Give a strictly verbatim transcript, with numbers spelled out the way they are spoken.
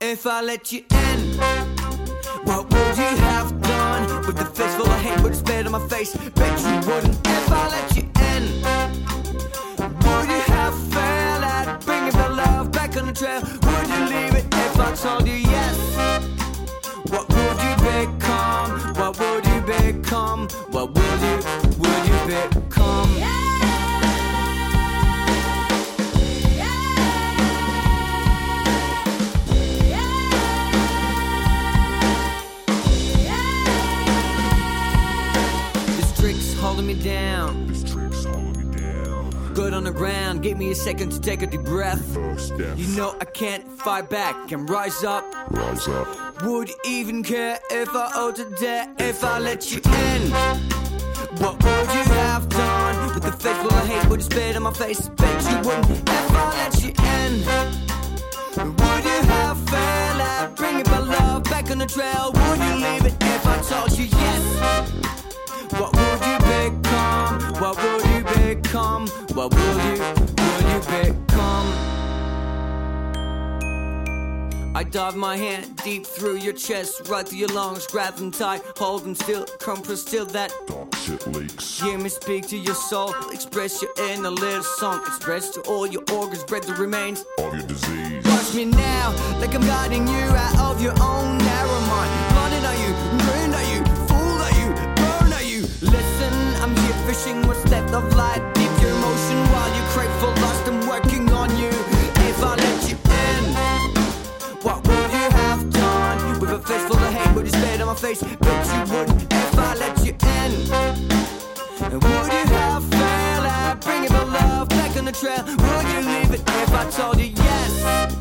if I let you in? What would you have done with the fist full of hate? Would you spit on my face? Bet you wouldn't if I let you in. Would you have failed at bringing the love back on the trail? Would you leave it if I told you yes? What would you become? What would you become? What would you, would you become? Holding me down. This trick's holding me down. Good on the ground, give me a second to take a deep breath. First step. You know I can't fight back and rise up. Rise up. Would you even care if I owed to debt? If I let you in, what would you have done with the face full of hate? Would you spit on my face? Bet you wouldn't if I let you in. Would you have failed at bringing my love back on the trail? Would you leave it if I told you yes? What would you become? What would you become? What would you, would you become? I dive my hand deep through your chest, right through your lungs, grab them tight, hold them still, compress till that dark shit leaks. Hear me speak to your soul, express your inner little song, express to all your organs, break the remains of your disease. Watch me now, like I'm guiding you out of your own narrow mind. Blinded are you, ruined are you, fool are you, burn are you? Listen, I'm here fishing what's left of light. Deep your emotion while you crave for lust. I'm working on you. If I let you in, what would you have done? With a face full of hate, would you spit on my face? Bet you wouldn't if I let you in. And would you have failed at bringing the love back on the trail? Would you leave it if I told you yes?